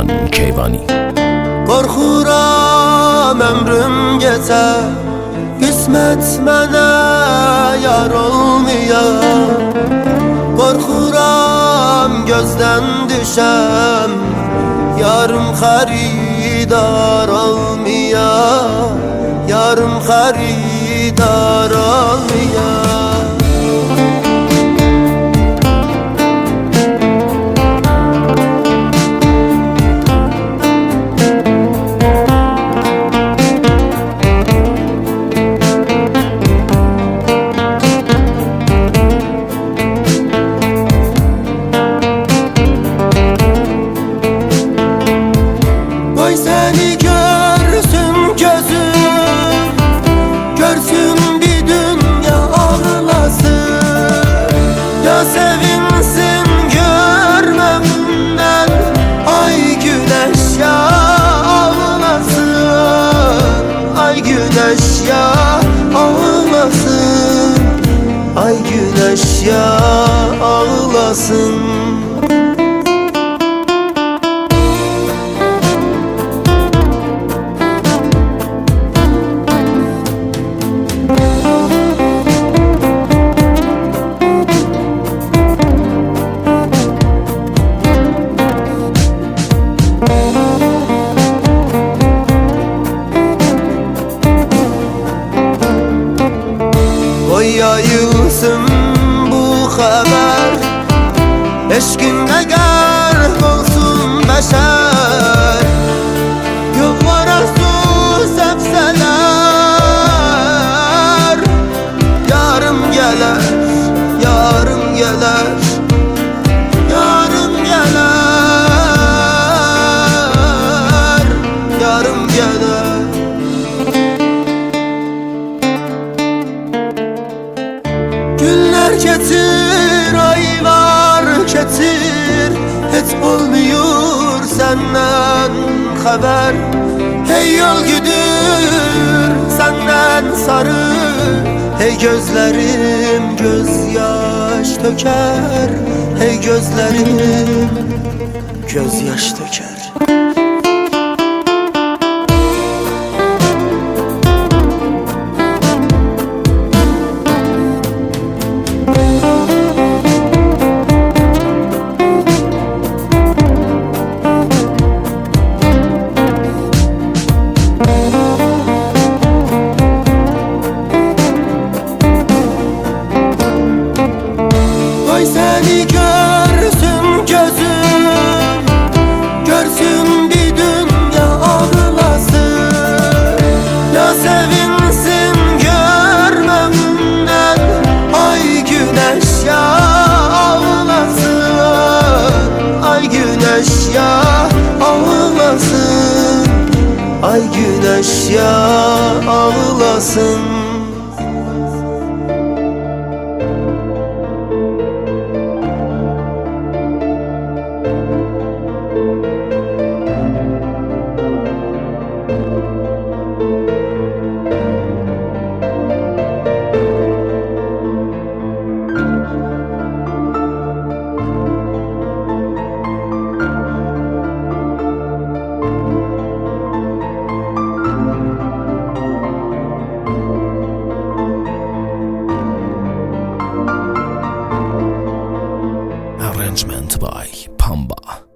Canan Keyvani. Qorxuram ömrüm geçə, qismət mənə yar olmaya. Qorxuram gözdən düşəm, yarım xaridar olmaya, yarım xaridar olmaya. Qoy səni görsün gözüm, görsün bir dünya ağlasın. Ya sevinsin görmemden, ay güneş ya ağlasın. Ay güneş ya ağlasın, ay güneş ya ağlasın. Qoy yayılsın bu xəbər, eşqində qərq olsun bəşər. Yollara su səpsələr, yarım gələr, yarım gələr, yarım gələr, yarım gələr. Günler keçir, aylar keçir, heç olmuyor senden xəbər. Hey yol güdür senden sarı, hey gözlerim göz yaş töker, hey gözlerim göz yaş töker. Qoy səni görsün gözüm, görsün bir dünya ağlasın. Ya sevinsin görmemden, ay güneş ya ağlasın. Ay güneş ya ağlasın, ay güneş ya ağlasın. Arrangement by Pamba.